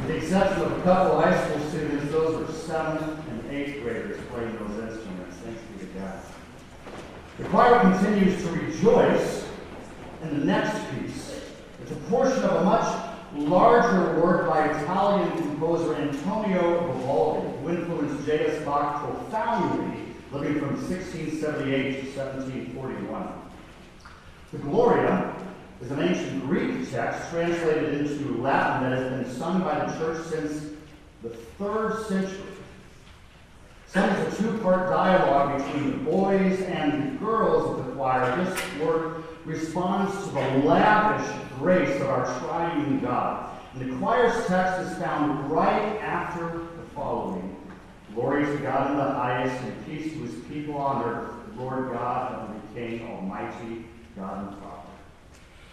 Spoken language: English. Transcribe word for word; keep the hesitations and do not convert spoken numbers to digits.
With the exception of a couple high school students, those were seventh and eighth graders playing those instruments. Thanks be to God. The choir continues to rejoice in the next piece. It's a portion of a much larger work by Italian composer Antonio Vivaldi, who influenced J S Bach profoundly, living from sixteen seventy-eight to seventeen forty-one. The Gloria is an ancient Greek text translated into Latin that has been sung by the church since the third century. Sung as a two-part dialogue between the boys and the girls of the choir, this work responds to the lavish grace of our triune God. And the choir's text is found right after the following. Glory to God in the highest, and peace to his people on earth, Lord God of the King, Almighty God and Father.